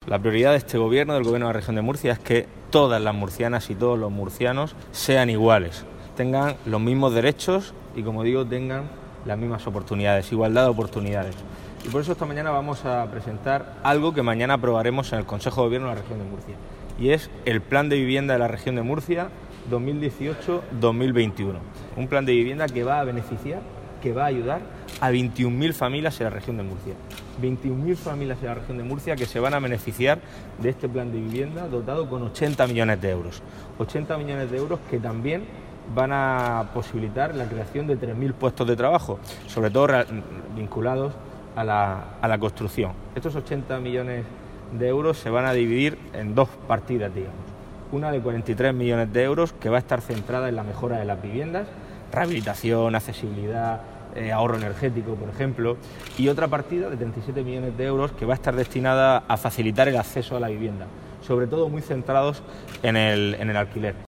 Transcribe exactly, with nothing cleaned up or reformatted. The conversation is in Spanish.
La prioridad de este gobierno, del gobierno de la región de Murcia, es que todas las murcianas y todos los murcianos sean iguales, tengan los mismos derechos y, como digo, tengan las mismas oportunidades, igualdad de oportunidades. Y por eso esta mañana vamos a presentar algo que mañana aprobaremos en el Consejo de Gobierno de la región de Murcia, y es el Plan de Vivienda de la región de Murcia dos mil dieciocho dos mil veintiuno. Un plan de vivienda que va a beneficiar, que va a ayudar a veintiún mil familias en la región de Murcia. veintiún mil familias en la región de Murcia que se van a beneficiar de este plan de vivienda dotado con ochenta millones de euros. ochenta millones de euros que también van a posibilitar la creación de tres mil puestos de trabajo, sobre todo vinculados a la, a la construcción. Estos ochenta millones de euros se van a dividir en dos partidas, digamos. Una de cuarenta y tres millones de euros que va a estar centrada en la mejora de las viviendas, rehabilitación, accesibilidad, eh, ahorro energético, por ejemplo, y otra partida de treinta y siete millones de euros que va a estar destinada a facilitar el acceso a la vivienda, sobre todo muy centrados en el, en el alquiler.